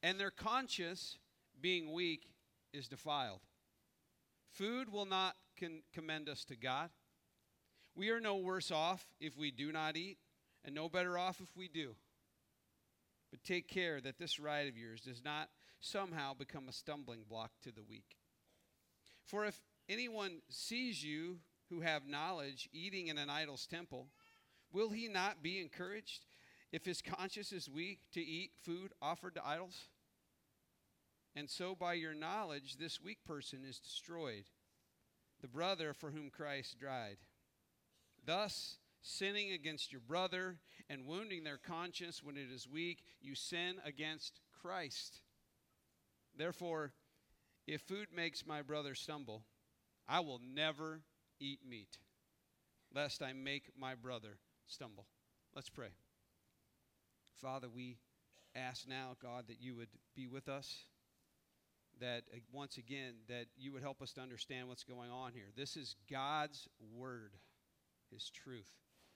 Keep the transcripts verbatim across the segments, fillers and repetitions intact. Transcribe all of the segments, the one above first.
and their conscience, being weak, is defiled. Food will not con- commend us to God. We are no worse off if we do not eat, and no better off if we do. But take care that this right of yours does not somehow become a stumbling block to the weak. For if anyone sees you who have knowledge eating in an idol's temple, will he not be encouraged if his conscience is weak to eat food offered to idols? And so by your knowledge, this weak person is destroyed, the brother for whom Christ died. Thus, sinning against your brother and wounding their conscience when it is weak, you sin against Christ. Therefore, if food makes my brother stumble, I will never eat meat, lest I make my brother stumble. Let's pray. Father, we ask now, God, that you would be with us, that uh, once again, that you would help us to understand what's going on here. This is God's word, his truth.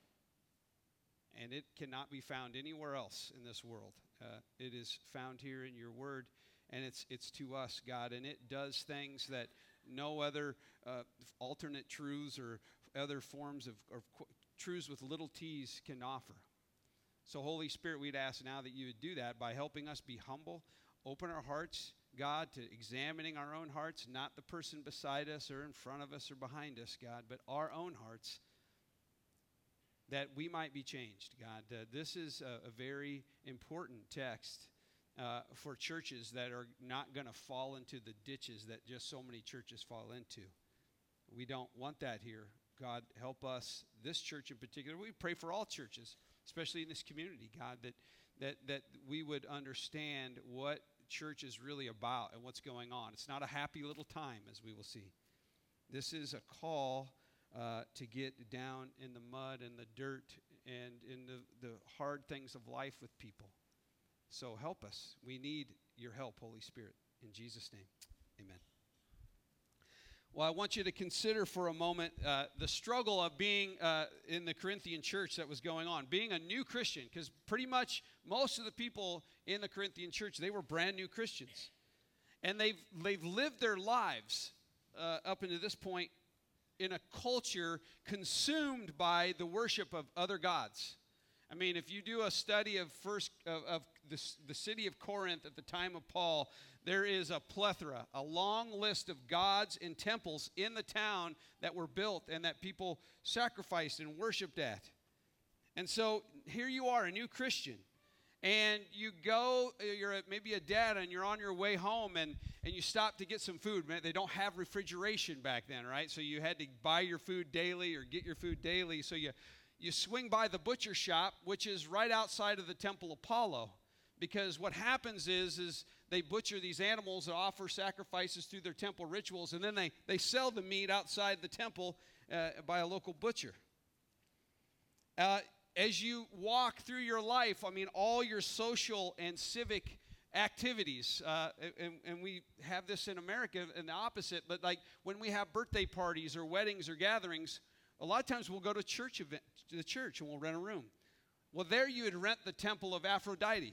And it cannot be found anywhere else in this world. Uh, it is found here in your word, and it's it's to us, God, and it does things that no other uh, alternate truths or other forms of or qu- truths with little t's can offer. So, Holy Spirit, we'd ask now that you would do that by helping us be humble, open our hearts, God, to examining our own hearts, not the person beside us or in front of us or behind us, God, but our own hearts, that we might be changed, God. Uh, this is a, a very important text uh, for churches that are not going to fall into the ditches that just so many churches fall into. We don't want that here. God, help us, this church in particular. We pray for all churches, especially in this community, God, that that that we would understand what church is really about and what's going on. It's not a happy little time, as we will see. This is a call uh, to get down in the mud and the dirt and in the, the hard things of life with people. So help us. We need your help, Holy Spirit. In Jesus' name, amen. Well, I want you to consider for a moment uh, the struggle of being uh, in the Corinthian church that was going on, being a new Christian, because pretty much most of the people in the Corinthian church, they were brand new Christians. And they've, they've lived their lives uh, up until this point in a culture consumed by the worship of other gods. I mean, if you do a study of first of, of the, the city of Corinth at the time of Paul, there is a plethora, a long list of gods and temples in the town that were built and that people sacrificed and worshiped at. And so here you are, a new Christian, and you go, you're a, maybe a dad, and you're on your way home, and, and you stop to get some food. They don't have refrigeration back then, right? So you had to buy your food daily or get your food daily, so you... You swing by the butcher shop, which is right outside of the Temple Apollo, because what happens is, is they butcher these animals and offer sacrifices through their temple rituals, and then they, they sell the meat outside the temple uh, by a local butcher. Uh, as you walk through your life, I mean, all your social and civic activities, uh, and, and we have this in America and the opposite, but like when we have birthday parties or weddings or gatherings, a lot of times we'll go to church event, to the church, and we'll rent a room. Well, there you would rent the temple of Aphrodite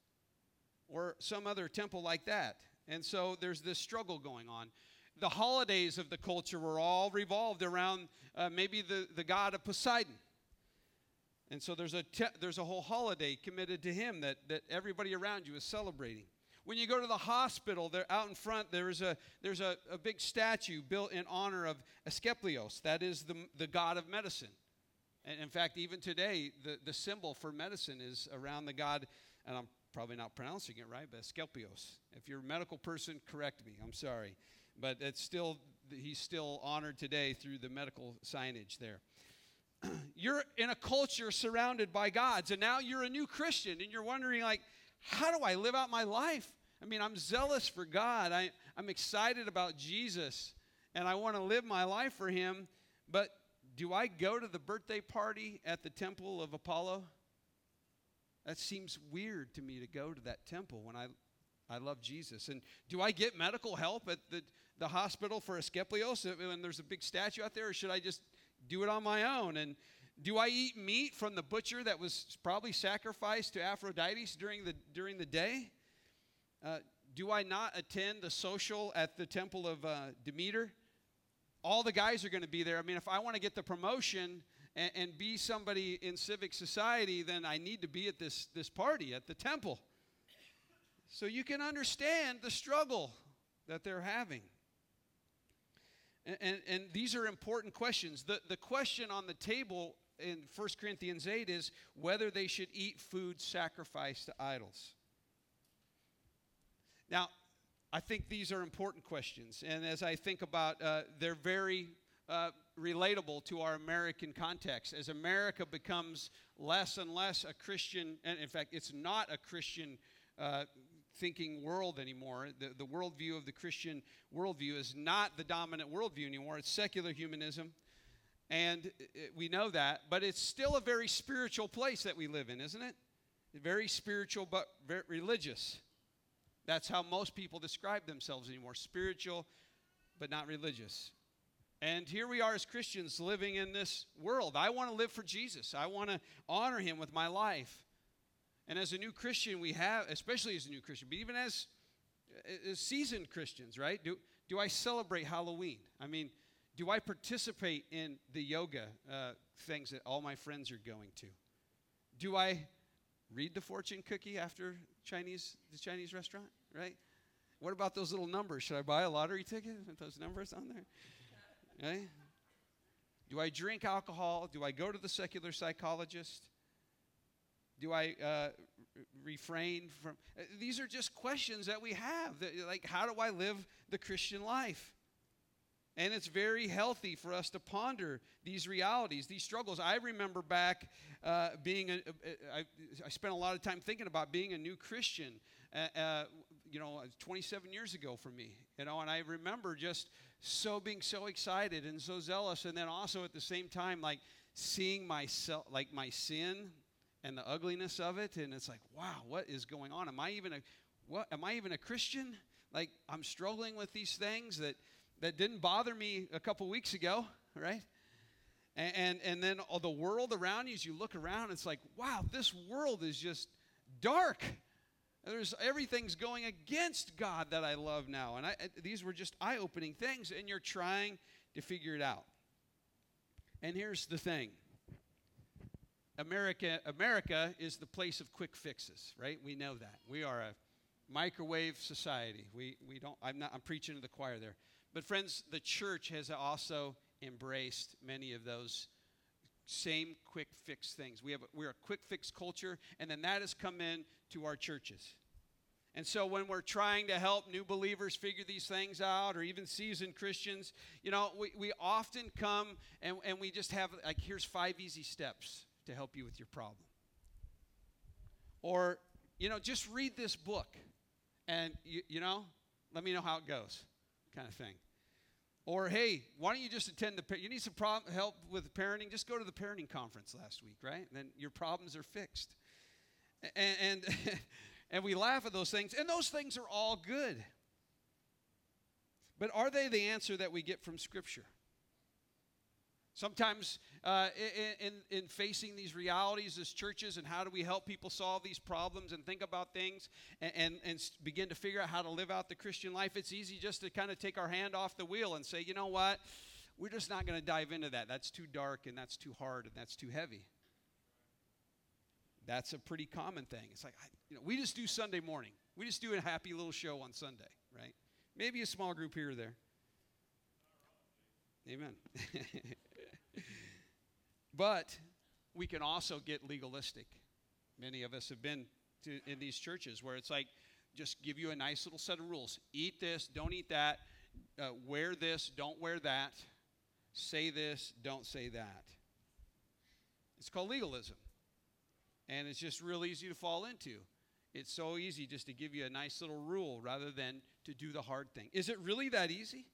or some other temple like that. And so there's this struggle going on. The holidays of the culture were all revolved around uh, maybe the, the god of Poseidon. And so there's a te- there's a whole holiday committed to him that, that everybody around you is celebrating. When you go to the hospital, there out in front, there's a there's a, a big statue built in honor of Asclepios. That is the, the god of medicine. And in fact, even today, the, the symbol for medicine is around the god, and I'm probably not pronouncing it right, but Asclepios. If you're a medical person, correct me. I'm sorry. But it's still he's still honored today through the medical signage there. You're in a culture surrounded by gods, and now you're a new Christian, and you're wondering, like, how do I live out my life? I mean, I'm zealous for God. I, I'm excited about Jesus, and I want to live my life for him. But do I go to the birthday party at the temple of Apollo? That seems weird to me to go to that temple when I, I love Jesus. And do I get medical help at the, the hospital for Asclepios when there's a big statue out there, or should I just do it on my own? And do I eat meat from the butcher that was probably sacrificed to Aphrodite during the during the day? Uh, do I not attend the social at the temple of uh, Demeter? All the guys are going to be there. I mean, if I want to get the promotion and, and be somebody in civic society, then I need to be at this, this party at the temple. So you can understand the struggle that they're having. And, and, and these are important questions. The, the question on the table in First Corinthians eight is whether they should eat food sacrificed to idols. Now, I think these are important questions. And as I think about, uh, they're very uh, relatable to our American context. As America becomes less and less a Christian, and in fact, it's not a Christian uh, thinking world anymore. The, the worldview of the Christian worldview is not the dominant worldview anymore. It's secular humanism. And it, we know that. But it's still a very spiritual place that we live in, isn't it? Very spiritual, but very religious. That's how most people describe themselves anymore. Spiritual, but not religious. And here we are as Christians living in this world. I want to live for Jesus. I want to honor him with my life. And as a new Christian, we have, especially as a new Christian, but even as, as seasoned Christians, right? Do, do I celebrate Halloween? I mean, do I participate in the yoga uh, things that all my friends are going to? Do I read the fortune cookie after Chinese the Chinese restaurant, right? What about those little numbers? Should I buy a lottery ticket with those numbers on there? Right? Do I drink alcohol? Do I go to the secular psychologist? Do I uh, refrain from? Uh, these are just questions that we have. That, like, how do I live the Christian life? And it's very healthy for us to ponder these realities, these struggles. I remember back uh, being, a, a, I, I spent a lot of time thinking about being a new Christian, uh, uh, you know, twenty-seven years ago for me, you know, and I remember just so being so excited and so zealous, and then also at the same time, like, seeing myself, like my sin and the ugliness of it, and it's like, wow, what is going on? Am I even a, what, am I even a Christian? Like, I'm struggling with these things that, that didn't bother me a couple weeks ago, right? And, and, and then all the world around you, as you look around, it's like, wow, this world is just dark. There's, everything's going against God that I love now. And I, these were just eye-opening things, and you're trying to figure it out. And here's the thing. America, America is the place of quick fixes, right? We know that. We are a microwave society. We, we don't, I'm not, I'm preaching to the choir there. But friends, the church has also embraced many of those same quick fix things. We have a, we're a quick fix culture, and then that has come in to our churches. And so when we're trying to help new believers figure these things out, or even seasoned Christians, you know, we, we often come and, and we just have, like, here's five easy steps to help you with your problem. Or, you know, just read this book and, you, you know, let me know how it goes, kind of thing. Or, hey, why don't you just attend the, you need some problem, help with parenting, just go to the parenting conference last week, right? And then your problems are fixed. And, and, and we laugh at those things, and those things are all good. But are they the answer that we get from Scripture? Sometimes uh, in, in, in facing these realities as churches, and how do we help people solve these problems and think about things and, and, and begin to figure out how to live out the Christian life, it's easy just to kind of take our hand off the wheel and say, you know what, we're just not going to dive into that. That's too dark, and that's too hard, and that's too heavy. That's a pretty common thing. It's like, I, you know, we just do Sunday morning. We just do a happy little show on Sunday, right? Maybe a small group here or there. Amen. But we can also get legalistic. Many of us have been to, in these churches where it's like, just give you a nice little set of rules. Eat this, don't eat that. Uh, wear this, don't wear that. Say this, don't say that. It's called legalism. And it's just real easy to fall into. It's so easy just to give you a nice little rule rather than to do the hard thing. Is it really that easy?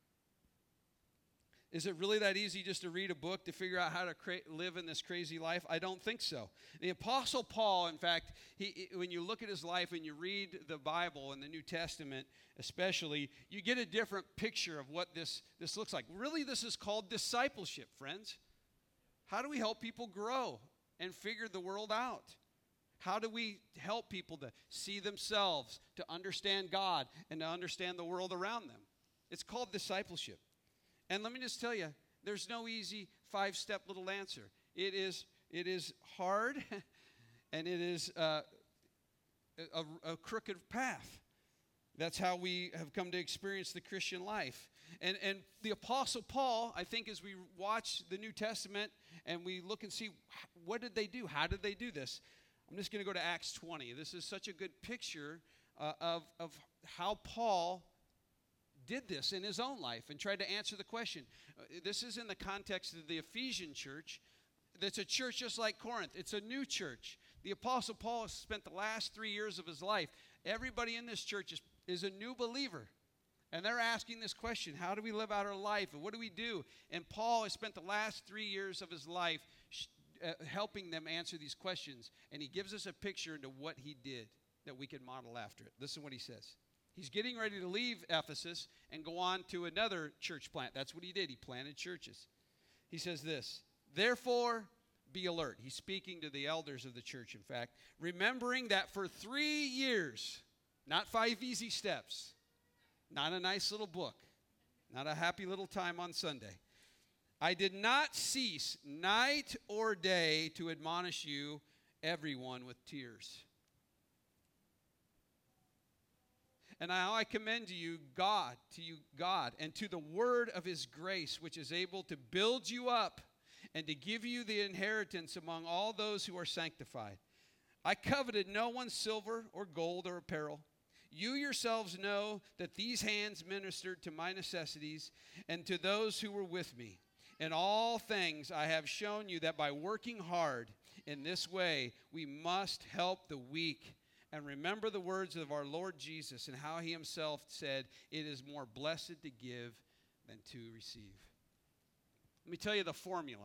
Is it really that easy just to read a book to figure out how to cra- live in this crazy life? I don't think so. The Apostle Paul, in fact, he, he, when you look at his life and you read the Bible and the New Testament especially, you get a different picture of what this, this looks like. Really, this is called discipleship, friends. How do we help people grow and figure the world out? How do we help people to see themselves, to understand God, and to understand the world around them? It's called discipleship. And let me just tell you, there's no easy five-step little answer. It is, it is hard, and it is uh, a, a crooked path. That's how we have come to experience the Christian life. And, and the Apostle Paul, I think as we watch the New Testament and we look and see what did they do, how did they do this, I'm just going to go to Acts twenty. This is such a good picture uh, of, of how Paul did this in his own life and tried to answer the question. Uh, this is in the context of the Ephesian church. That's a church just like Corinth. It's a new church. The Apostle Paul has spent the last three years of his life. Everybody in this church is, is a new believer. And they're asking this question, how do we live out our life? And what do we do? And Paul has spent the last three years of his life sh- uh, helping them answer these questions. And he gives us a picture into what he did that we can model after it. Listen to what he says. He's getting ready to leave Ephesus and go on to another church plant. That's what he did. He planted churches. He says this, therefore, be alert. He's speaking to the elders of the church, in fact, remembering that for three years, not five easy steps, not a nice little book, not a happy little time on Sunday, I did not cease night or day to admonish you, everyone, with tears. And now I commend to you God, to you God, and to the word of his grace, which is able to build you up and to give you the inheritance among all those who are sanctified. I coveted no one's silver or gold or apparel. You yourselves know that these hands ministered to my necessities and to those who were with me. In all things I have shown you that by working hard in this way, we must help the weak. And remember the words of our Lord Jesus and how he himself said, it is more blessed to give than to receive. Let me tell you the formula.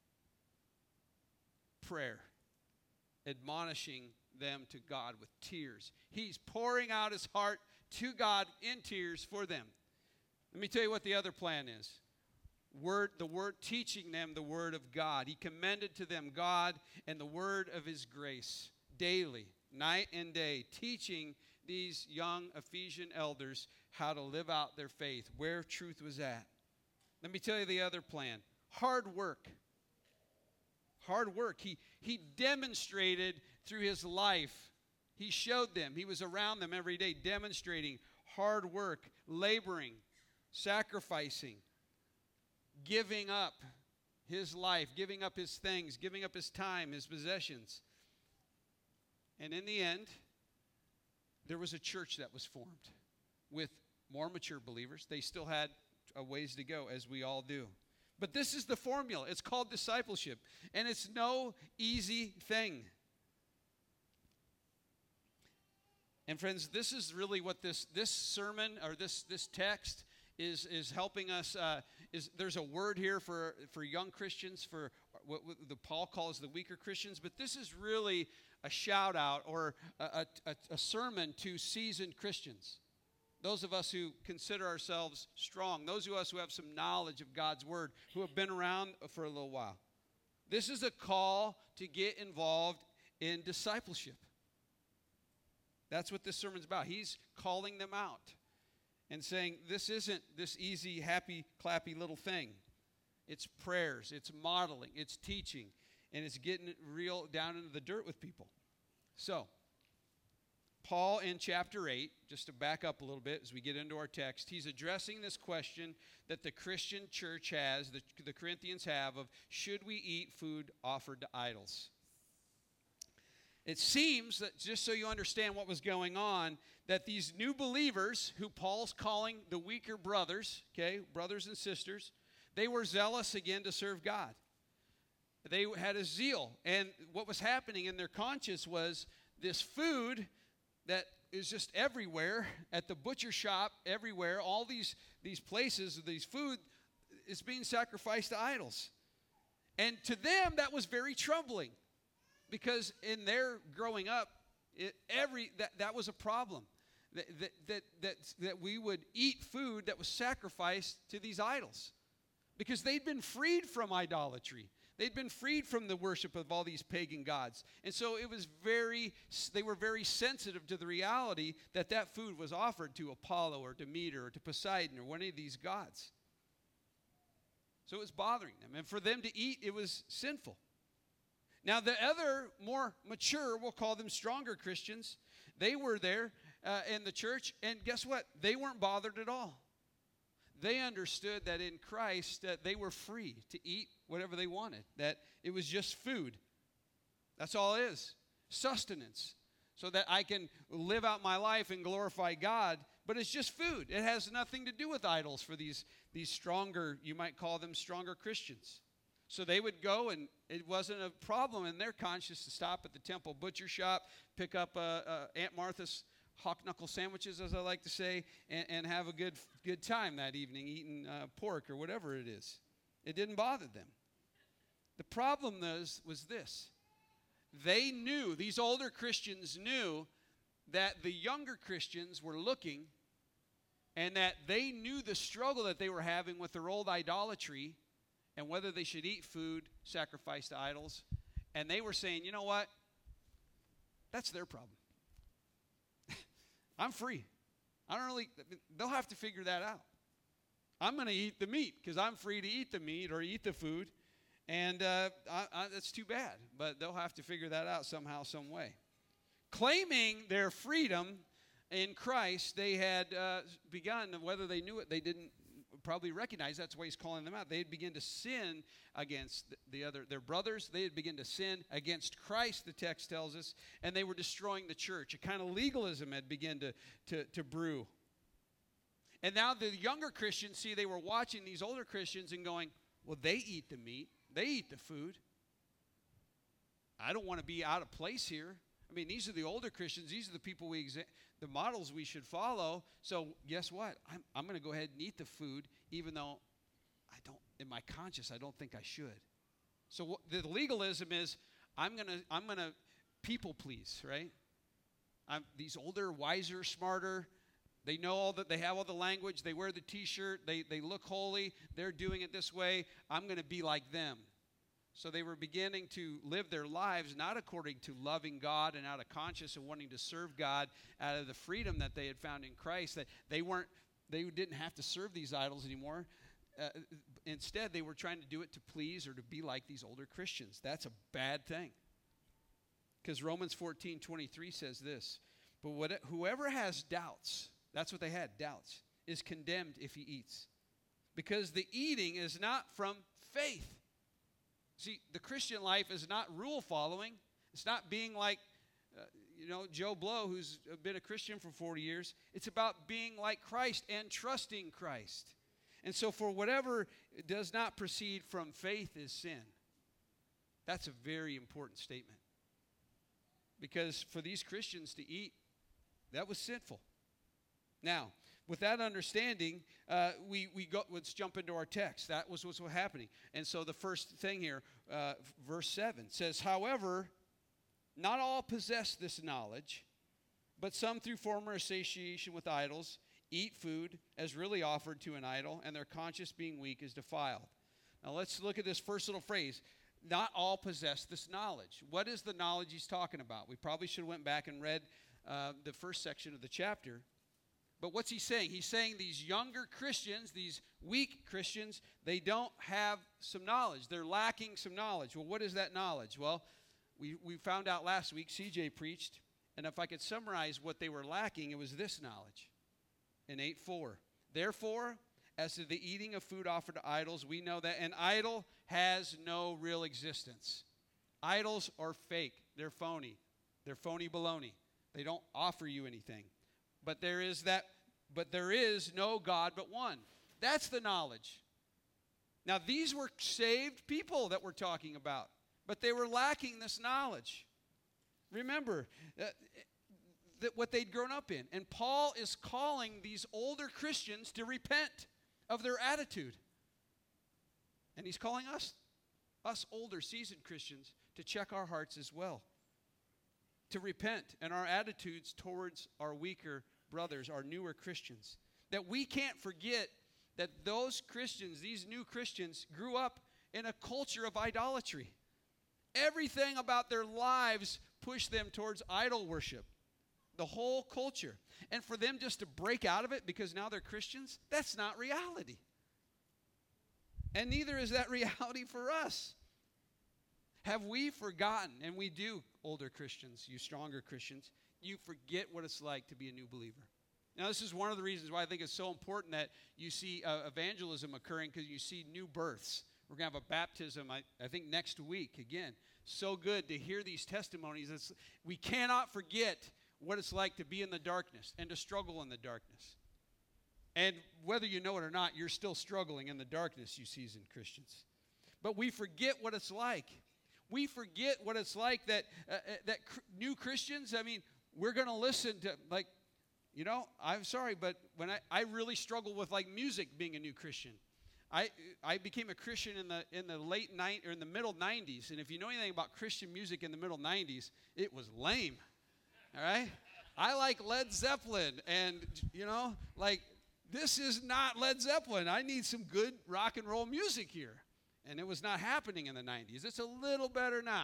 Prayer. Admonishing them to God with tears. He's pouring out his heart to God in tears for them. Let me tell you what the other plan is. Word, the word, teaching them the word of God. He commended to them God and the word of his grace daily, night and day, teaching these young Ephesian elders how to live out their faith, where truth was at. Let me tell you the other plan. Hard work. Hard work. He, he demonstrated through his life. He showed them. He was around them every day demonstrating hard work, laboring, sacrificing, giving up his life, giving up his things, giving up his time, his possessions. And in the end, there was a church that was formed with more mature believers. They still had a ways to go, as we all do. But this is the formula. It's called discipleship. And it's no easy thing. And friends, this is really what this, this sermon or this, this text is, is helping us. Uh, is there's a word here for, for young Christians, for what, what the Paul calls the weaker Christians. But this is really a shout out or a, a, a sermon to seasoned Christians. Those of us who consider ourselves strong, those of us who have some knowledge of God's word, who have been around for a little while. This is a call to get involved in discipleship. That's what this sermon's about. He's calling them out and saying, this isn't this easy, happy, clappy little thing. It's prayers, it's modeling, it's teaching, and it's getting real down into the dirt with people. So, Paul in chapter eight, just to back up a little bit as we get into our text, he's addressing this question that the Christian church has, the, the Corinthians have, of should we eat food offered to idols? It seems that, just so you understand what was going on, that these new believers, who Paul's calling the weaker brothers, okay, brothers and sisters, they were zealous again to serve God. They had a zeal, and what was happening in their conscience was this food that is just everywhere, at the butcher shop, everywhere, all these, these places, these food is being sacrificed to idols. And to them, that was very troubling, because in their growing up, it, every that, that was a problem, that, that, that, that, that we would eat food that was sacrificed to these idols, because they'd been freed from idolatry. They'd been freed from the worship of all these pagan gods. And so it was very, they were very sensitive to the reality that that food was offered to Apollo or Demeter or to Poseidon or one of these gods. So it was bothering them. And for them to eat, it was sinful. Now the other, more mature, we'll call them stronger Christians, they were there uh, in the church, and guess what? They weren't bothered at all. They understood that in Christ that they were free to eat whatever they wanted, that it was just food. That's all it is, sustenance, so that I can live out my life and glorify God, but it's just food. It has nothing to do with idols for these, these stronger, you might call them stronger Christians. So they would go, and it wasn't a problem in their conscience to stop at the temple butcher shop, pick up uh, uh, Aunt Martha's hawk knuckle sandwiches, as I like to say, and, and have a good good time that evening eating uh, pork or whatever it is. It didn't bother them. The problem was, was this. They knew, these older Christians knew that the younger Christians were looking, and that they knew the struggle that they were having with their old idolatry and whether they should eat food sacrificed to idols. And they were saying, you know what? That's their problem. I'm free. I don't really, they'll have to figure that out. I'm going to eat the meat because I'm free to eat the meat or eat the food. And uh, I, I, that's too bad. But they'll have to figure that out somehow, some way. Claiming their freedom in Christ, they had uh, begun, whether they knew it, they didn't probably recognize that's why he's calling them out. They had begun to sin against the, the other, their brothers. They had begun to sin against Christ, the text tells us, and they were destroying the church. A kind of legalism had begun to, to, to brew. And now the younger Christians, see, they were watching these older Christians and going, well, they eat the meat. They eat the food. I don't want to be out of place here. I mean, these are the older Christians. These are the people we, exa- the models we should follow. So guess what? I'm, I'm going to go ahead and eat the food, even though I don't, in my conscience, I don't think I should. So what, the legalism is, I'm going to, I'm going to people please, right? I'm, these older, wiser, smarter, they know all that, they have all the language, they wear the T-shirt, they, they look holy, they're doing it this way, I'm going to be like them. So they were beginning to live their lives not according to loving God and out of conscience and wanting to serve God out of the freedom that they had found in Christ, that they weren't, they didn't have to serve these idols anymore. Uh, instead, they were trying to do it to please or to be like these older Christians. That's a bad thing. Because Romans fourteen twenty-three says this, but what, whoever has doubts, that's what they had, doubts, is condemned if he eats. Because the eating is not from faith. See, the Christian life is not rule following. It's not being like, uh, you know, Joe Blow, who's been a Christian for forty years. It's about being like Christ and trusting Christ. And so for whatever does not proceed from faith is sin. That's a very important statement. Because for these Christians to eat, that was sinful. Now, with that understanding, uh, we, we go, let's jump into our text. That was what's happening. And so the first thing here, uh, verse seven, says, however, not all possess this knowledge, but some through former association with idols eat food as really offered to an idol, and their conscience being weak is defiled. Now let's look at this first little phrase. Not all possess this knowledge. What is the knowledge he's talking about? We probably should have went back and read uh, the first section of the chapter. But what's he saying? He's saying these younger Christians, these weak Christians, they don't have some knowledge. They're lacking some knowledge. Well, what is that knowledge? Well, we, we found out last week, C J preached, and if I could summarize what they were lacking, it was this knowledge in eight four. Therefore, as to the eating of food offered to idols, we know that an idol has no real existence. Idols are fake. They're phony. They're phony baloney. They don't offer you anything. But there is that, but there is no God but one. That's the knowledge. Now, these were saved people that we're talking about, but they were lacking this knowledge. Remember uh, that what they'd grown up in. And Paul is calling these older Christians to repent of their attitude. And he's calling us, us older, seasoned Christians, to check our hearts as well. To repent and our attitudes towards our weaker brothers, our newer Christians. That we can't forget that those Christians, these new Christians, grew up in a culture of idolatry. Everything about their lives pushed them towards idol worship. The whole culture. And for them just to break out of it because now they're Christians, that's not reality. And neither is that reality for us. Have we forgotten, and we do, older Christians, you stronger Christians, you forget what it's like to be a new believer. Now, this is one of the reasons why I think it's so important that you see uh, evangelism occurring, because you see new births. We're going to have a baptism, I, I think, next week. Again, so good to hear these testimonies. It's, we cannot forget what it's like to be in the darkness and to struggle in the darkness. And whether you know it or not, you're still struggling in the darkness, you seasoned Christians. But we forget what it's like. We forget what it's like that uh, that cr- new Christians, I mean, we're going to listen to, like, you know, I'm sorry, but when I, I really struggle with, like, music being a new Christian. I I became a Christian in the in the late night or in the middle nineties, and if you know anything about Christian music in the middle nineties, it was lame. All right? I like Led Zeppelin, and, you know, like, this is not Led Zeppelin. I need some good rock and roll music here. And it was not happening in the nineties. It's a little better now.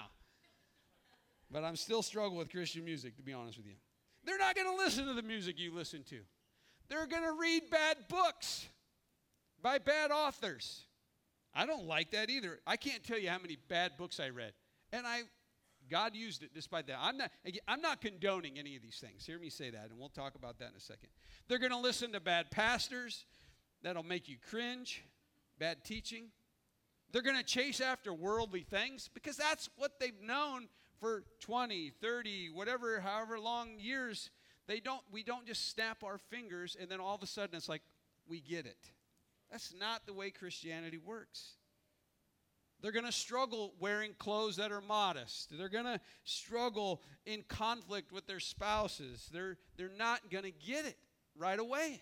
But I'm still struggling with Christian music, to be honest with you. They're not going to listen to the music you listen to. They're going to read bad books by bad authors. I don't like that either. I can't tell you how many bad books I read. And I, God used it despite that. I'm not, I'm not condoning any of these things. Hear me say that, and we'll talk about that in a second. They're going to listen to bad pastors. That'll make you cringe. Bad teaching. They're going to chase after worldly things because that's what they've known for twenty, thirty, whatever, however long years. They don't, we don't just snap our fingers and then all of a sudden it's like, we get it. That's not the way Christianity works. They're going to struggle wearing clothes that are modest. They're going to struggle in conflict with their spouses. They're, they're not going to get it right away.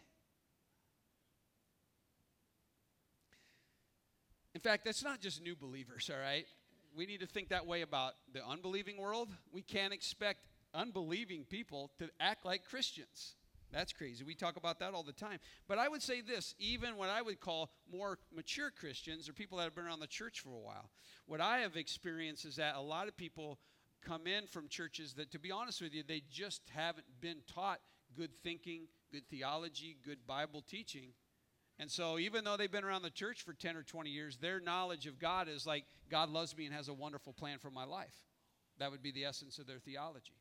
In fact, that's not just new believers, all right? We need to think that way about the unbelieving world. We can't expect unbelieving people to act like Christians. That's crazy. We talk about that all the time. But I would say this, even what I would call more mature Christians or people that have been around the church for a while, what I have experienced is that a lot of people come in from churches that, to be honest with you, they just haven't been taught good thinking, good theology, good Bible teaching. And so even though they've been around the church for ten or twenty years, their knowledge of God is like, God loves me and has a wonderful plan for my life. That would be the essence of their theology.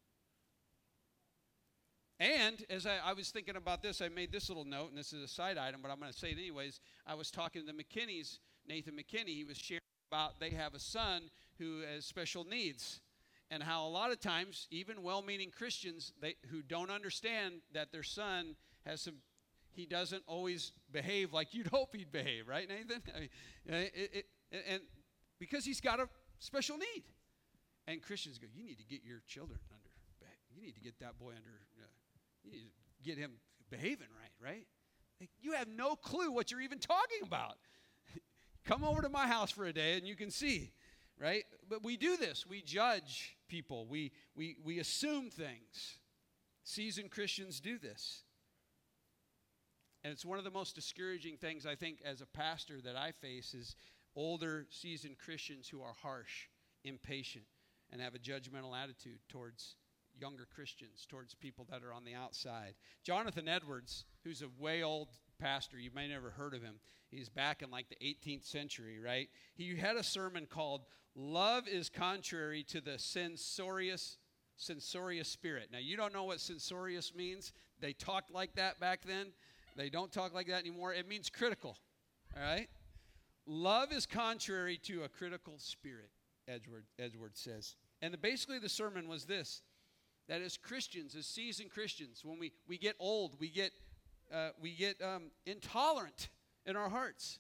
And as I, I was thinking about this, I made this little note, and this is a side item, but I'm going to say it anyways. I was talking to the McKinneys, Nathan McKinney. He was sharing about they have a son who has special needs, and how a lot of times, even well-meaning Christians they, who don't understand that their son has some, he doesn't always behave like you'd hope he'd behave, right, Nathan? I mean, it, it, and because he's got a special need. And Christians go, you need to get your children under, you need to get that boy under, uh, you need to get him behaving right, right? Like, you have no clue what you're even talking about. Come over to my house for a day and you can see, right? But we do this. We judge people. We, we, we assume things. Seasoned Christians do this. And it's one of the most discouraging things, I think, as a pastor that I face is older, seasoned Christians who are harsh, impatient, and have a judgmental attitude towards younger Christians, towards people that are on the outside. Jonathan Edwards, who's a way old pastor, you may never heard of him. He's back in like the eighteenth century, right? He had a sermon called Love is Contrary to the Censorious Censorious Spirit. Now, you don't know what censorious means. They talked like that back then. They don't talk like that anymore. It means critical, all right? Love is contrary to a critical spirit, Edward, Edward says. And the, basically the sermon was this, that as Christians, as seasoned Christians, when we, we get old, we get, uh, we get um, intolerant in our hearts.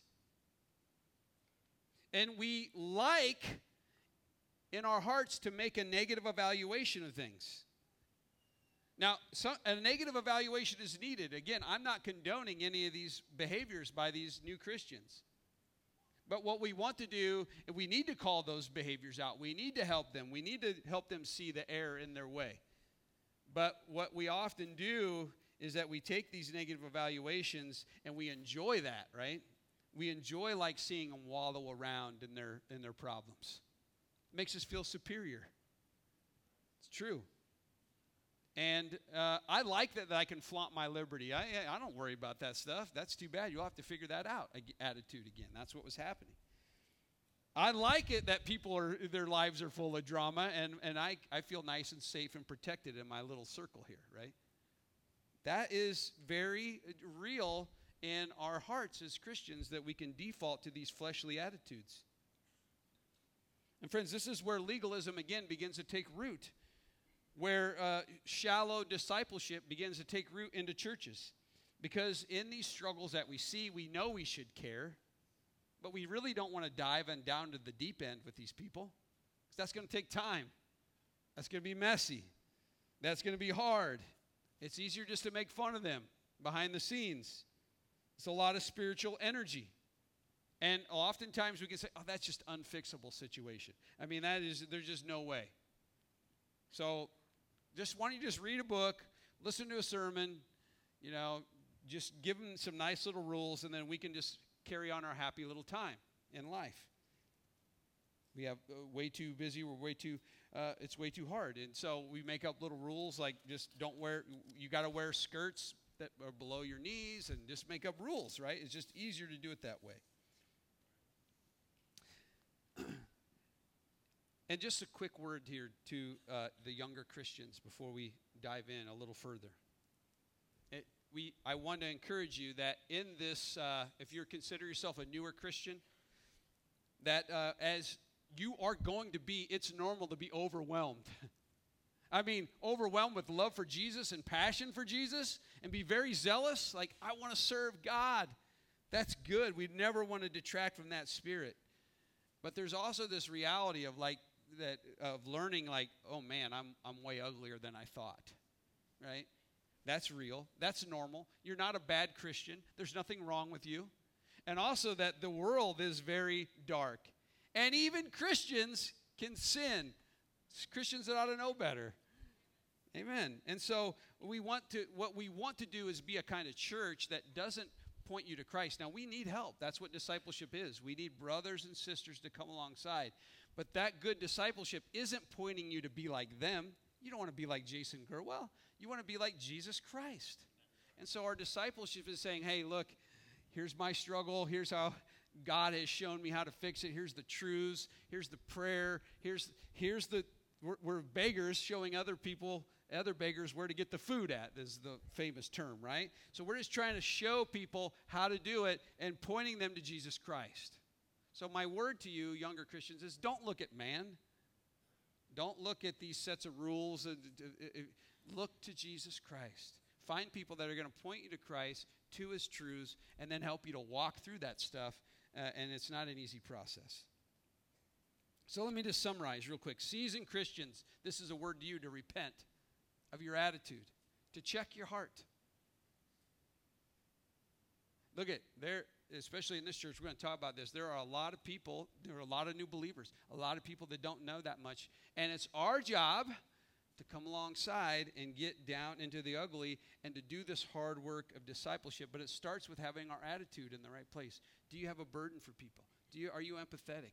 And we like in our hearts to make a negative evaluation of things. Now, some, a negative evaluation is needed. Again, I'm not condoning any of these behaviors by these new Christians. But what we want to do, we need to call those behaviors out. We need to help them. We need to help them see the error in their way. But what we often do is that we take these negative evaluations and we enjoy that, right? we enjoy like seeing them wallow around in their in their problems. It makes us feel superior. It's true. And uh, I like that, that I can flaunt my liberty. I, I don't worry about that stuff. That's too bad. You'll have to figure that out. Attitude again. That's what was happening. I like it that people are, their lives are full of drama, and, and I, I feel nice and safe and protected in my little circle here, right? That is very real in our hearts as Christians, that we can default to these fleshly attitudes. And friends, this is where legalism again begins to take root, where uh, shallow discipleship begins to take root into churches. Because in these struggles that we see, we know we should care, but we really don't want to dive and down to the deep end with these people, because that's going to take time. That's going to be messy. That's going to be hard. It's easier just to make fun of them behind the scenes. It's a lot of spiritual energy. And oftentimes we can say, oh, that's just unfixable situation. I mean, that is, there's just no way. So just why don't you just read a book, listen to a sermon, you know, just give them some nice little rules, and then we can just carry on our happy little time in life. We have uh, way too busy, we're way too, uh, it's way too hard. And so we make up little rules like just don't wear, you got to wear skirts that are below your knees, and just make up rules, right? It's just easier to do it that way. And just a quick word here to uh, the younger Christians before we dive in a little further. It, we, I want to encourage you that in this, uh, if you consider yourself a newer Christian, that uh, as you are going to be, it's normal to be overwhelmed. I mean, overwhelmed with love for Jesus and passion for Jesus, and be very zealous, like, I want to serve God. That's good. We never want to detract from that spirit. But there's also this reality of like, that of learning like, oh man, I'm I'm way uglier than I thought, right? That's real. That's normal. You're not a bad Christian. There's nothing wrong with you. And also that the world is very dark. And even Christians can sin. Christians that ought to know better. Amen. And so we want to, what we want to do is be a kind of church that doesn't point you to Christ. Now, we need help. That's what discipleship is. We need brothers and sisters to come alongside. But that good discipleship isn't pointing you to be like them. You don't want to be like Jason Gerwell. You want to be like Jesus Christ. And so our discipleship is saying, hey, look, here's my struggle. Here's how God has shown me how to fix it. Here's the truths. Here's the prayer. Here's, here's the, we're, we're beggars showing other people, other beggars, where to get the food at, is the famous term, right? So we're just trying to show people how to do it and pointing them to Jesus Christ. So my word to you, younger Christians, is don't look at man. Don't look at these sets of rules. Look to Jesus Christ. Find people that are going to point you to Christ, to his truths, and then help you to walk through that stuff. Uh, and it's not an easy process. So let me just summarize real quick. Seasoned Christians, this is a word to you to repent of your attitude, to check your heart. Look at there. Especially in this church, we're going to talk about this. There are a lot of people, there are a lot of new believers, a lot of people that don't know that much. And it's our job to come alongside and get down into the ugly and to do this hard work of discipleship. But it starts with having our attitude in the right place. Do you have a burden for people? Do you, are you empathetic?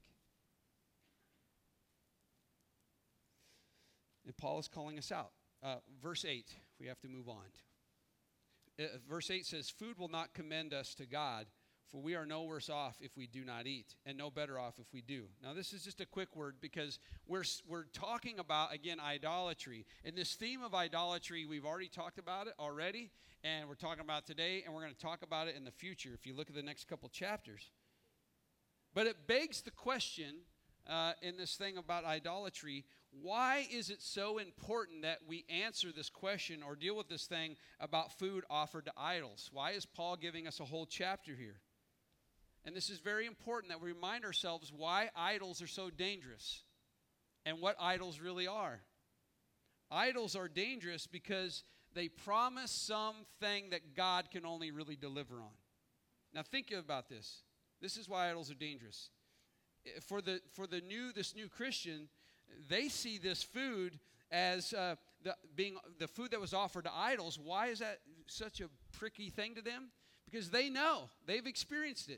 And Paul is calling us out. Uh, verse eight, we have to move on. Uh, verse eight says, food will not commend us to God, for we are no worse off if we do not eat, and no better off if we do. Now, this is just a quick word because we're we're talking about, again, idolatry. And this theme of idolatry, we've already talked about it already, and we're talking about today, and we're going to talk about it in the future if you look at the next couple chapters. But it begs the question uh, in this thing about idolatry, why is it so important that we answer this question or deal with this thing about food offered to idols? Why is Paul giving us a whole chapter here? And this is very important that we remind ourselves why idols are so dangerous and what idols really are. Idols are dangerous because they promise something that God can only really deliver on. Now think about this. This is why idols are dangerous. For the for the new this new Christian, they see this food as uh, the, being the food that was offered to idols. Why is that such a pricky thing to them? Because they know, they've experienced it.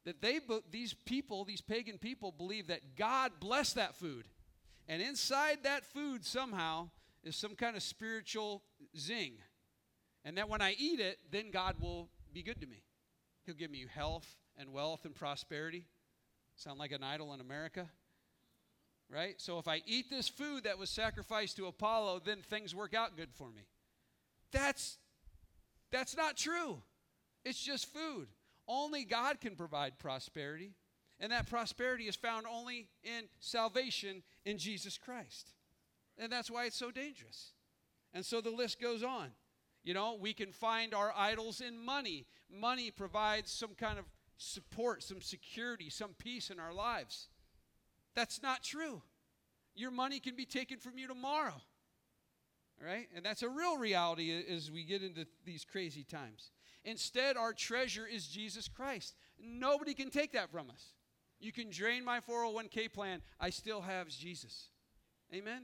that they these people, these pagan people, believe that God blessed that food. And inside that food somehow is some kind of spiritual zing. And that when I eat it, then God will be good to me. He'll give me health and wealth and prosperity. Sound like an idol in America? Right? So if I eat this food that was sacrificed to Apollo, then things work out good for me. That's, that's not true. It's just food. Only God can provide prosperity. And that prosperity is found only in salvation in Jesus Christ. And that's why it's so dangerous. And so the list goes on. You know, we can find our idols in money. Money provides some kind of support, some security, some peace in our lives. That's not true. Your money can be taken from you tomorrow. All right? And that's a real reality as we get into these crazy times. Instead, our treasure is Jesus Christ. Nobody can take that from us. You can drain my four oh one k plan. I still have Jesus. Amen?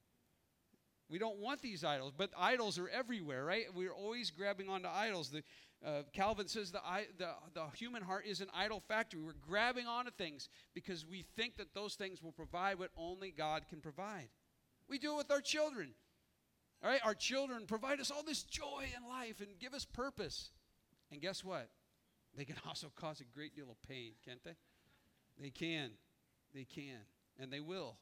We don't want these idols, but idols are everywhere, right? We're always grabbing onto idols. The, uh, Calvin says the, the, the human heart is an idol factory. We're grabbing onto things because we think that those things will provide what only God can provide. We do it with our children. All right, our children provide us all this joy in life and give us purpose. And guess what? They can also cause a great deal of pain, can't they? They can. They can. And they will.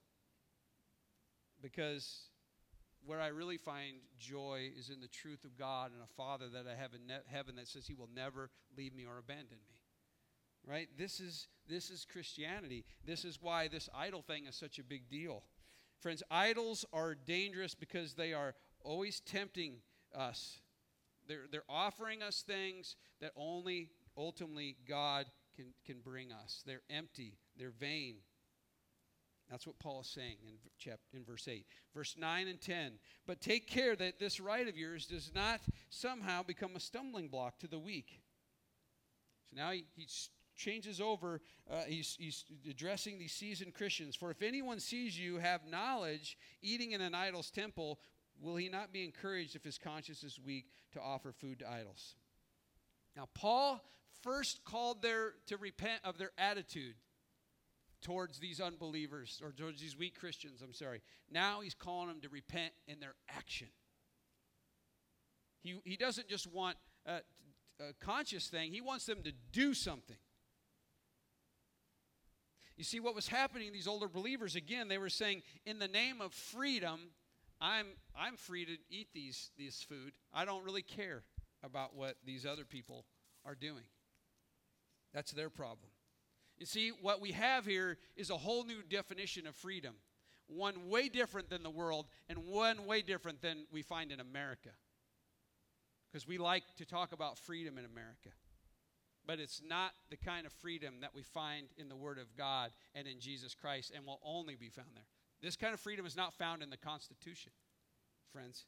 Because where I really find joy is in the truth of God and a Father that I have in ne- heaven that says he will never leave me or abandon me. Right? This is, this is Christianity. This is why this idol thing is such a big deal. Friends, idols are dangerous because they are always tempting us. They're, they're offering us things that only ultimately God can, can bring us. They're empty. They're vain. That's what Paul is saying in, chapter, in verse eight. Verse nine and ten. But take care that this right of yours does not somehow become a stumbling block to the weak. So now he, he changes over. Uh, he's, he's addressing these seasoned Christians. For if anyone sees you have knowledge eating in an idol's temple, will he not be encouraged if his conscience is weak to offer food to idols? Now, Paul first called their, to repent of their attitude towards these unbelievers, or towards these weak Christians, I'm sorry. Now he's calling them to repent in their action. He, he doesn't just want a, a conscious thing. He wants them to do something. You see, what was happening, these older believers, again, they were saying, in the name of freedom, I'm, I'm free to eat these, these food. I don't really care about what these other people are doing. That's their problem. You see, what we have here is a whole new definition of freedom. One way different than the world, and one way different than we find in America. Because we like to talk about freedom in America. But it's not the kind of freedom that we find in the Word of God and in Jesus Christ, and will only be found there. This kind of freedom is not found in the Constitution, friends.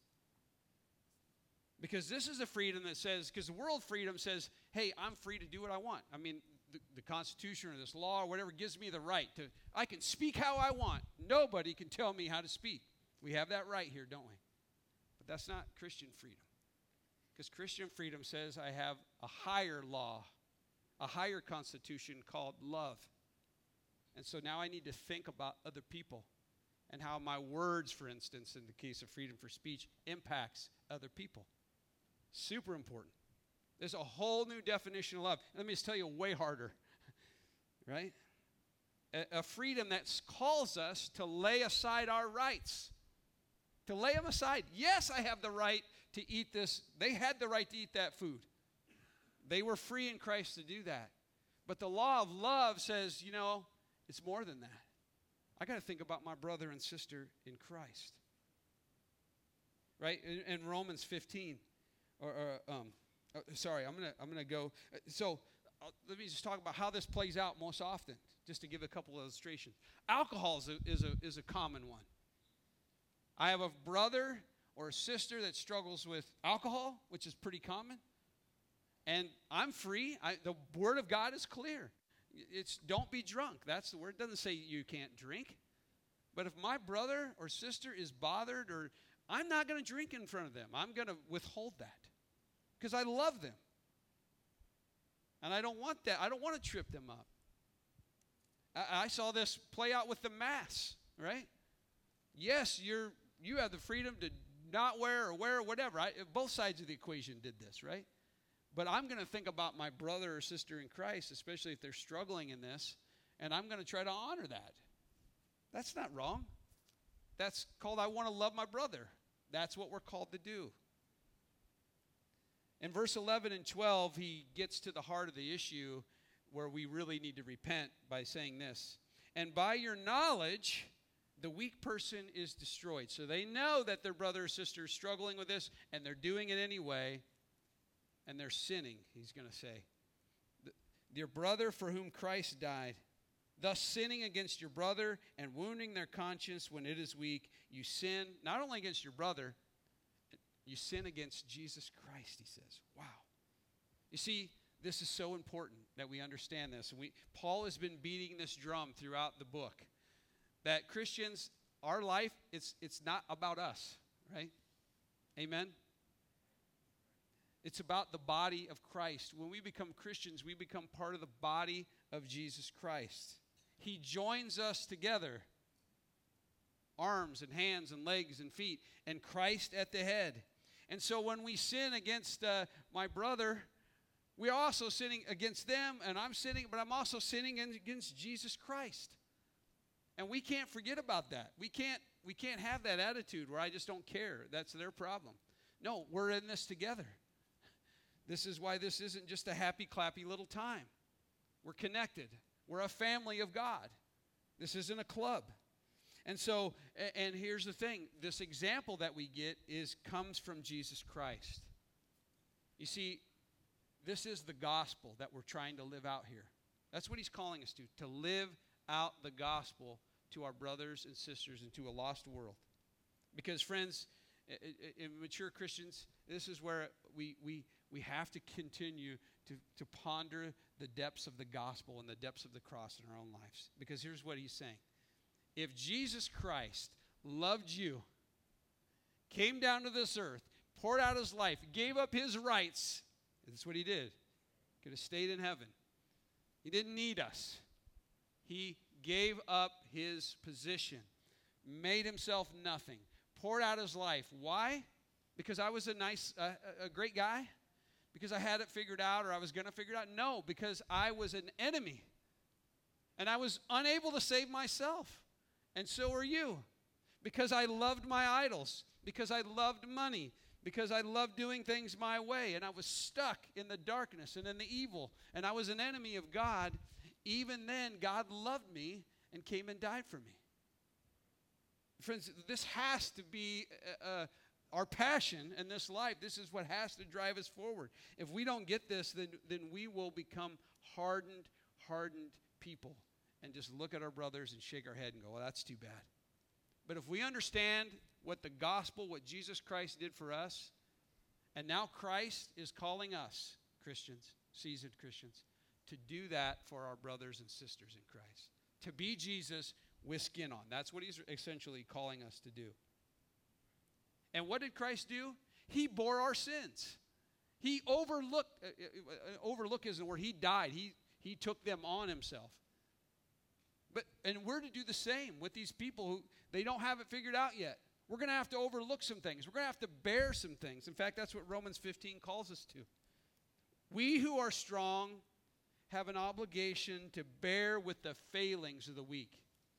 Because this is a freedom that says, because the world freedom says, hey, I'm free to do what I want. I mean, the, the Constitution or this law or whatever gives me the right to, I can speak how I want. Nobody can tell me how to speak. We have that right here, don't we? But that's not Christian freedom. Because Christian freedom says I have a higher law, a higher constitution called love. And so now I need to think about other people and how my words, for instance, in the case of freedom for speech, impacts other people. Super important. There's a whole new definition of love. Let me just tell you, way harder, right? A, a freedom that calls us to lay aside our rights, to lay them aside. Yes, I have the right to eat this. They had the right to eat that food. They were free in Christ to do that. But the law of love says, you know, it's more than that. I got to think about my brother and sister in Christ. Right? In, in Romans fifteen, or, or um, uh, sorry, I'm gonna I'm gonna go. Uh, so uh, let me just talk about how this plays out most often, just to give a couple of illustrations. Alcohol is a, is a is a common one. I have a brother or a sister that struggles with alcohol, which is pretty common, and I'm free. I, the Word of God is clear. It's don't be drunk. That's the word. It doesn't say you can't drink. But if my brother or sister is bothered, or I'm not going to drink in front of them. I'm going to withhold that because I love them. And I don't want that. I don't want to trip them up. I, I saw this play out with the mass, right? Yes, you're you have the freedom to not wear or wear whatever. I, both sides of the equation did this, right? But I'm going to think about my brother or sister in Christ, especially if they're struggling in this, and I'm going to try to honor that. That's not wrong. That's called I want to love my brother. That's what we're called to do. In verse eleven and twelve, he gets to the heart of the issue where we really need to repent by saying this. And by your knowledge, the weak person is destroyed. So they know that their brother or sister is struggling with this, and they're doing it anyway, and they're sinning, he's going to say. Your brother for whom Christ died, thus sinning against your brother and wounding their conscience when it is weak, you sin not only against your brother, you sin against Jesus Christ, he says. Wow. You see, this is so important that we understand this. And we, Paul has been beating this drum throughout the book. That Christians, our life, it's, it's not about us, right? Amen? It's about the body of Christ. When we become Christians, we become part of the body of Jesus Christ. He joins us together, arms and hands and legs and feet, and Christ at the head. And so when we sin against uh, my brother, we're also sinning against them, and I'm sinning, but I'm also sinning against Jesus Christ. And we can't forget about that. We can't, we can't have that attitude where I just don't care. That's their problem. No, we're in this together. This is why this isn't just a happy, clappy little time. We're connected. We're a family of God. This isn't a club. And so, and here's the thing. This example that we get is comes from Jesus Christ. You see, this is the gospel that we're trying to live out here. That's what he's calling us to, to live out the gospel to our brothers and sisters and to a lost world. Because, friends, in mature Christians, this is where we we we have to continue to, to ponder the depths of the gospel and the depths of the cross in our own lives. Because here's what he's saying. If Jesus Christ loved you, came down to this earth, poured out his life, gave up his rights, that's what he did. Could have stayed in heaven. He didn't need us. He gave up his position, made himself nothing, poured out his life. Why? Because I was a nice, uh, a great guy? Because I had it figured out or I was going to figure it out? No, because I was an enemy. And I was unable to save myself. And so are you. Because I loved my idols. Because I loved money. Because I loved doing things my way. And I was stuck in the darkness and in the evil. And I was an enemy of God. Even then, God loved me and came and died for me. Friends, this has to be uh, our passion in this life. This is what has to drive us forward. If we don't get this, then, then we will become hardened, hardened people and just look at our brothers and shake our head and go, well, that's too bad. But if we understand what the gospel, what Jesus Christ did for us, and now Christ is calling us, Christians, seasoned Christians, to do that for our brothers and sisters in Christ. To be Jesus with skin on. That's what he's essentially calling us to do. And what did Christ do? He bore our sins. He overlooked, uh, uh, overlook isn't a word, he died. He, he took them on himself. But, and we're to do the same with these people who, they don't have it figured out yet. We're going to have to overlook some things. We're going to have to bear some things. In fact, that's what Romans fifteen calls us to. We who are strong have an obligation to bear with the failings of the weak.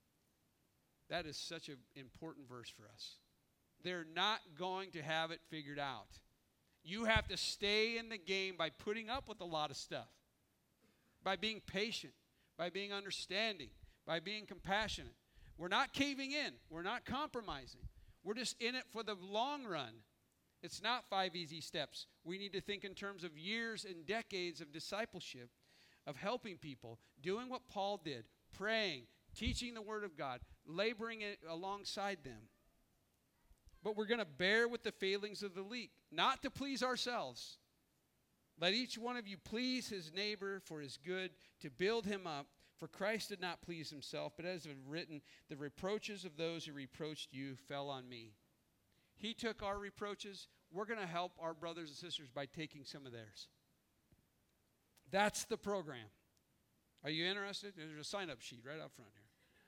That is such an important verse for us. They're not going to have it figured out. You have to stay in the game by putting up with a lot of stuff, by being patient, by being understanding, by being compassionate. We're not caving in. We're not compromising. We're just in it for the long run. It's not five easy steps. We need to think in terms of years and decades of discipleship, of helping people, doing what Paul did, praying, teaching the Word of God, laboring it alongside them. But we're going to bear with the failings of the weak, not to please ourselves. Let each one of you please his neighbor for his good, to build him up. For Christ did not please himself, but as it is written, the reproaches of those who reproached you fell on me. He took our reproaches. We're going to help our brothers and sisters by taking some of theirs. That's the program. Are you interested? There's a sign-up sheet right up front here.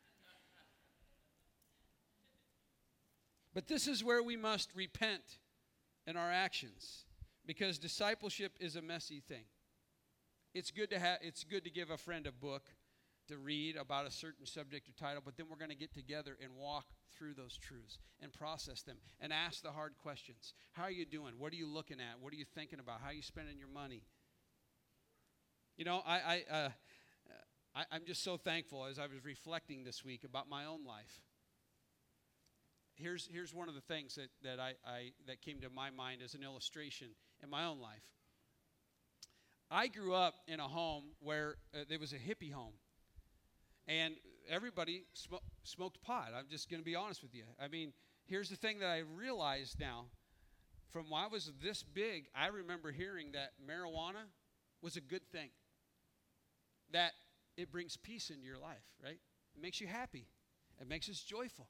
But this is where we must repent in our actions, because discipleship is a messy thing. It's good to have. It's good to give a friend a book to read about a certain subject or title, but then we're going to get together and walk through those truths and process them and ask the hard questions. How are you doing? What are you looking at? What are you thinking about? How are you spending your money? You know, I, I, uh, I, I'm just so thankful as I was reflecting this week about my own life. Here's here's one of the things that, that I, I that came to my mind as an illustration in my own life. I grew up in a home where uh, there was a hippie home, and everybody sm- smoked pot. I'm just going to be honest with you. I mean, here's the thing that I realized now. From when I was this big, I remember hearing that marijuana was a good thing, that it brings peace into your life, right? It makes you happy. It makes us joyful.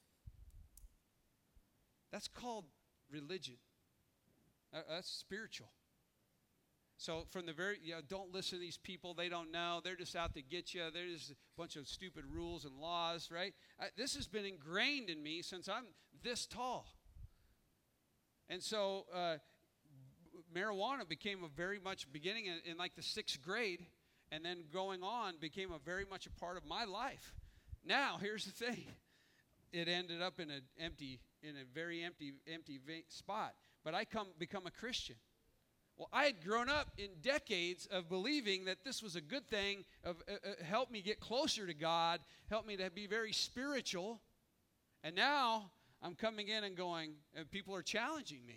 That's called religion. Uh, that's spiritual. So from the very, you know, don't listen to these people. They don't know. They're just out to get you. There's a bunch of stupid rules and laws, right? Uh, this has been ingrained in me since I'm this tall. And so uh, marijuana became a very much beginning in, in like the sixth grade, and then going on became a very much a part of my life. Now, here's the thing. It ended up in an empty, in a very empty, empty va- spot. But I come become a Christian. Well, I had grown up in decades of believing that this was a good thing, of uh, uh, help me get closer to God, help me to be very spiritual. And now I'm coming in and going, and people are challenging me.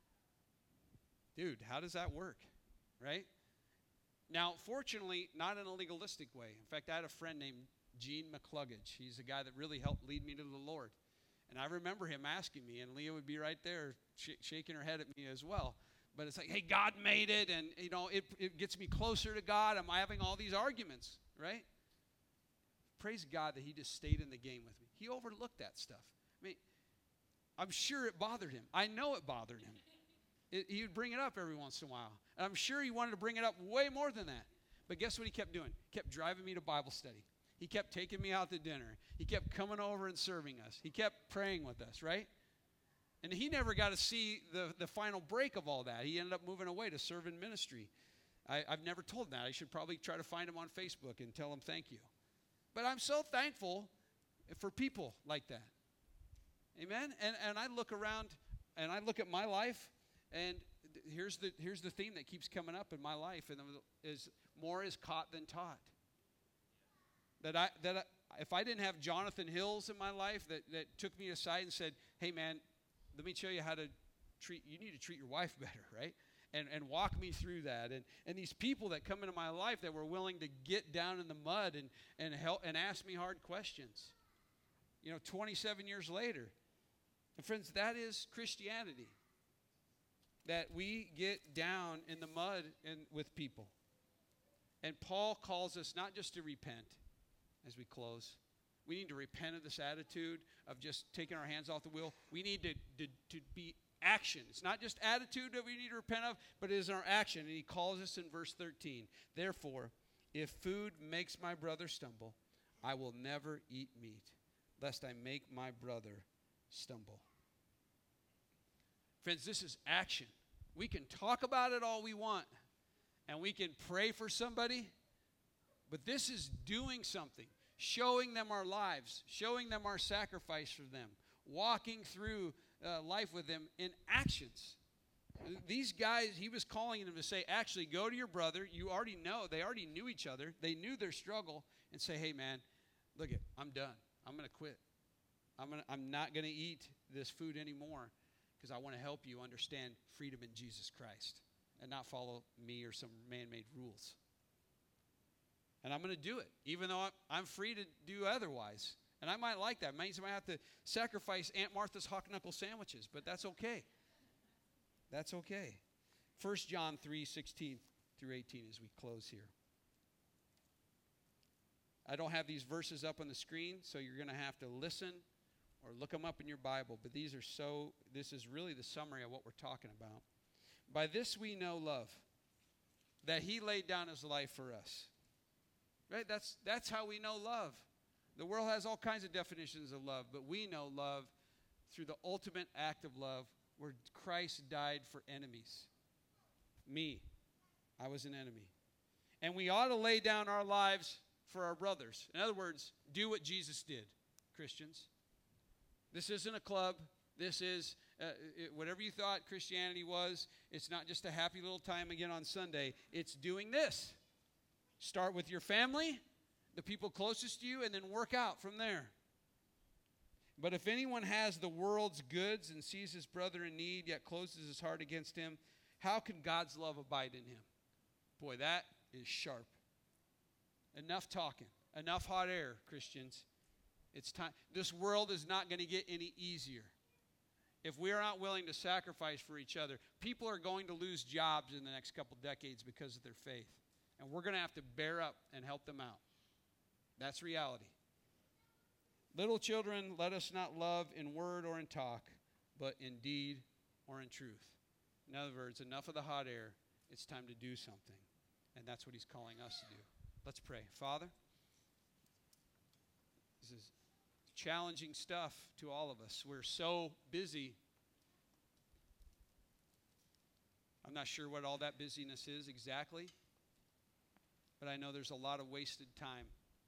Dude, how does that work, right? Now, fortunately, not in a legalistic way. In fact, I had a friend named Gene McCluggage. He's a guy that really helped lead me to the Lord. And I remember him asking me, and Leah would be right there sh- shaking her head at me as well. But it's like, hey, God made it, and, you know, it, it gets me closer to God. I'm having all these arguments, right? Praise God that he just stayed in the game with me. He overlooked that stuff. I mean, I'm sure it bothered him. I know it bothered him. It, he would bring it up every once in a while. And I'm sure he wanted to bring it up way more than that. But guess what he kept doing? He kept driving me to Bible study. He kept taking me out to dinner. He kept coming over and serving us. He kept praying with us, right? And he never got to see the, the final break of all that. He ended up moving away to serve in ministry. I, I've never told him that. I should probably try to find him on Facebook and tell him thank you. But I'm so thankful for people like that. Amen? And and I look around and I look at my life, and here's the here's the theme that keeps coming up in my life, and is more is caught than taught. That I that I, if I didn't have Jonathan Hills in my life that, that took me aside and said, hey man, let me show you how to treat, you need to treat your wife better, right? And and walk me through that. And and these people that come into my life that were willing to get down in the mud and, and help and ask me hard questions. You know, twenty-seven years later. And friends, that is Christianity. That we get down in the mud and with people. And Paul calls us not just to repent as we close. We need to repent of this attitude of just taking our hands off the wheel. We need to, to, to be action. It's not just attitude that we need to repent of, but it is our action. And he calls us in verse thirteen. Therefore, if food makes my brother stumble, I will never eat meat, lest I make my brother stumble. Friends, this is action. We can talk about it all we want, and we can pray for somebody, but this is doing something. Showing them our lives, showing them our sacrifice for them, walking through uh, life with them in actions. These guys, he was calling them to say, actually, go to your brother. You already know. They already knew each other. They knew their struggle, and say, hey, man, look it, I'm done. I'm going to quit. I'm gonna, I'm not going to eat this food anymore because I want to help you understand freedom in Jesus Christ and not follow me or some man-made rules. And I'm going to do it, even though I'm free to do otherwise. And I might like that. It means I might have to sacrifice Aunt Martha's hot knuckle sandwiches, but that's okay. That's okay. First John three, sixteen through eighteen as we close here. I don't have these verses up on the screen, so you're going to have to listen or look them up in your Bible. But these are so, this is really the summary of what we're talking about. By this we know love, that he laid down his life for us. Right? That's, that's how we know love. The world has all kinds of definitions of love, but we know love through the ultimate act of love where Christ died for enemies. Me, I was an enemy. And we ought to lay down our lives for our brothers. In other words, do what Jesus did, Christians. This isn't a club. This is uh, it, whatever you thought Christianity was. It's not just a happy little time again on Sunday. It's doing this. Start with your family, the people closest to you, and then work out from there. But if anyone has the world's goods and sees his brother in need, yet closes his heart against him, how can God's love abide in him? Boy, that is sharp. Enough talking. Enough hot air, Christians. It's time. This world is not going to get any easier. If we are not willing to sacrifice for each other, people are going to lose jobs in the next couple decades because of their faith. And we're going to have to bear up and help them out. That's reality. Little children, let us not love in word or in talk, but in deed or in truth. In other words, enough of the hot air. It's time to do something. And that's what he's calling us to do. Let's pray. Father, this is challenging stuff to all of us. We're so busy. I'm not sure what all that busyness is exactly, but I know there's a lot of wasted time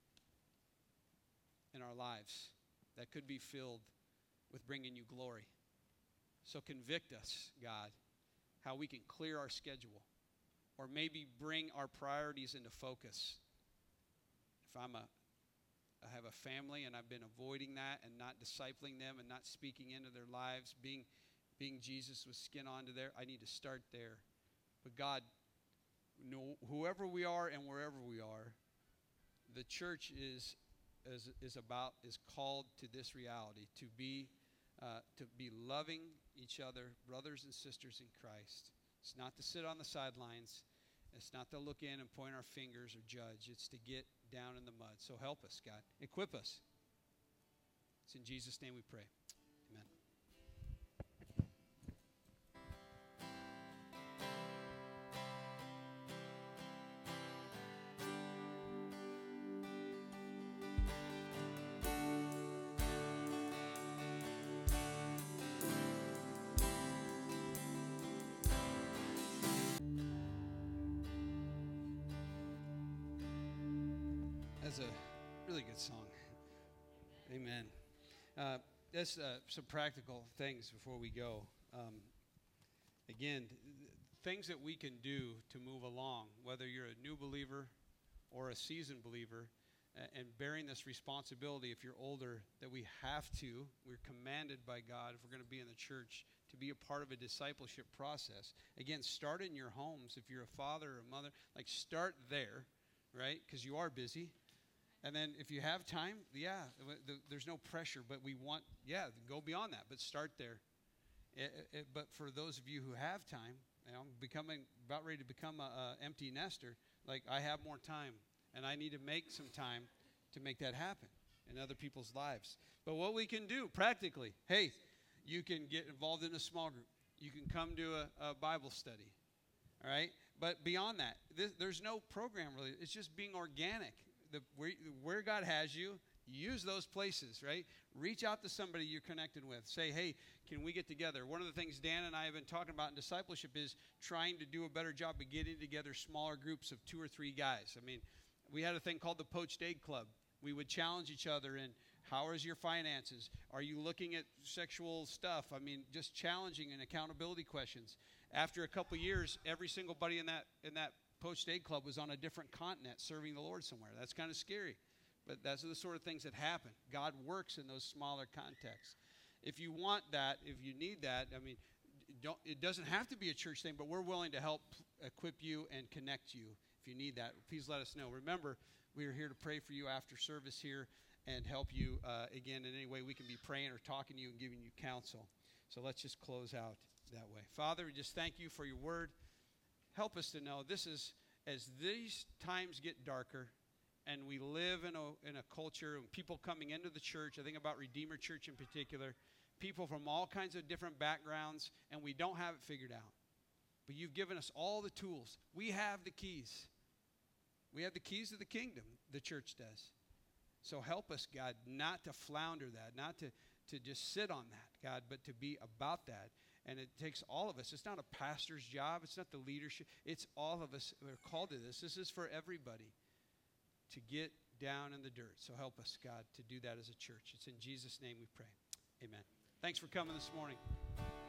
in our lives that could be filled with bringing you glory. So convict us, God, how we can clear our schedule or maybe bring our priorities into focus. If I'm a, I have a family and I've been avoiding that and not discipling them and not speaking into their lives, being, being Jesus with skin onto there, I need to start there. But God, no, whoever we are and wherever we are, the church is is is about is called to this reality, to be uh, to be loving each other, brothers and sisters in Christ. It's not to sit on the sidelines. It's not to look in and point our fingers or judge. It's to get down in the mud. So help us, God. Equip us. It's in Jesus' name we pray. Amen. That's a really good song. Amen. Uh, that's uh, some practical things before we go. Um, again, th- things that we can do to move along, whether you're a new believer or a seasoned believer, uh, and bearing this responsibility if you're older, that we have to, we're commanded by God, if we're going to be in the church, to be a part of a discipleship process. Again, start in your homes. If you're a father or a mother, like start there, right? Because you are busy. And then if you have time, yeah, the, there's no pressure, but we want, yeah, go beyond that, but start there. It, it, but for those of you who have time, you know, I'm becoming, about ready to become a, a empty nester, like I have more time, and I need to make some time to make that happen in other people's lives. But what we can do practically, hey, you can get involved in a small group. You can come to a, a Bible study, all right? But beyond that, this, there's no program really. It's just being organic. The, where, where God has you, use those places, right? Reach out to somebody you're connected with. Say, hey, can we get together? One of the things Dan and I have been talking about in discipleship is trying to do a better job of getting together smaller groups of two or three guys. I mean, we had a thing called the Poached Egg Club. We would challenge each other in, how is your finances? Are you looking at sexual stuff? I mean, just challenging and accountability questions. After a couple years, every single buddy in that in that Poached Egg Club was on a different continent serving the Lord somewhere. That's kind of scary. But those are the sort of things that happen. God works in those smaller contexts. If you want that, if you need that, I mean, don't, it doesn't have to be a church thing, but we're willing to help equip you and connect you if you need that. Please let us know. Remember, we are here to pray for you after service here and help you, uh, again, in any way we can be praying or talking to you and giving you counsel. So let's just close out that way. Father, we just thank you for your word. Help us to know this is, as these times get darker and we live in a, in a culture and people coming into the church, I think about Redeemer Church in particular, people from all kinds of different backgrounds, and we don't have it figured out. But you've given us all the tools. We have the keys. We have the keys of the kingdom, the church does. So help us, God, not to flounder that, not to, to just sit on that, God, but to be about that. And it takes all of us. It's not a pastor's job. It's not the leadership. It's all of us who are called to this. This is for everybody to get down in the dirt. So help us, God, to do that as a church. It's in Jesus' name we pray. Amen. Thanks for coming this morning.